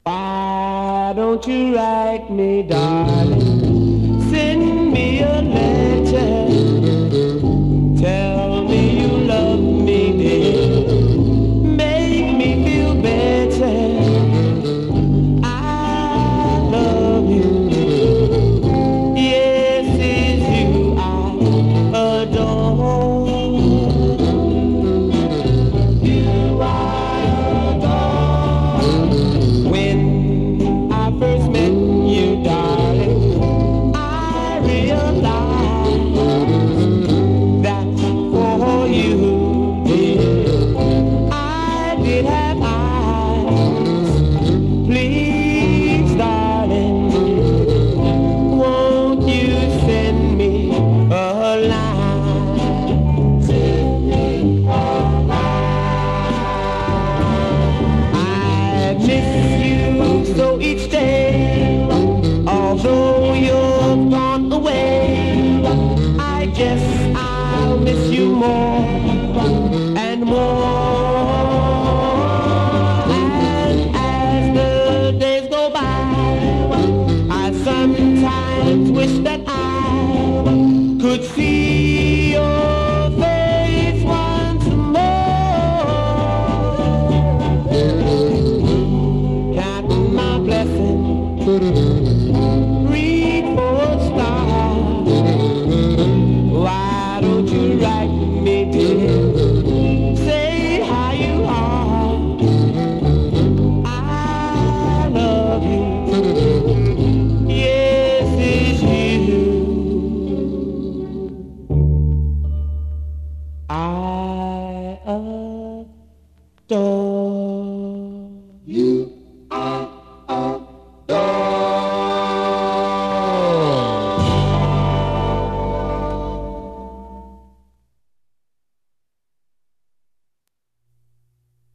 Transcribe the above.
Why don't you write me, darling? Send me a letter. Tell me you love me, dear. Make me feel better. I love you. Yes, it's you I adore. You I adore. When I first met you, darling, I realized that for you, dear, I did have eyes. Please, darling, won't you send me a line? Send me a line. I miss you so each day, although you're gone away. I guess I'll miss you more and more.